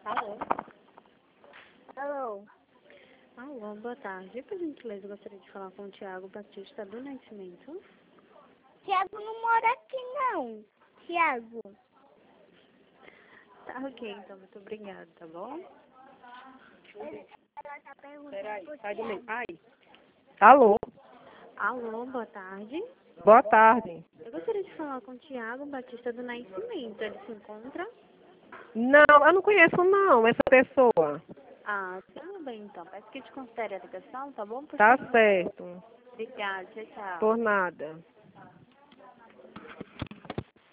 Alô? Alô? Alô, boa tarde. Por gentileza, eu gostaria de falar com o Tiago Batista do Nascimento. Tiago não mora aqui, não. Tiago. Tá ok, então, muito obrigada, tá bom? Ela tá perguntando Peraí, pro sai do meio. Tiago. Ai. Alô? Alô, boa tarde. Boa tarde. Eu gostaria de falar com o Tiago Batista do Nascimento. Ele se encontra? Não, eu não conheço não essa pessoa. Ah, tudo bem, então. Peço que te considere a ligação, tá bom? Tá certo. Obrigada, tchau, tchau. Por nada.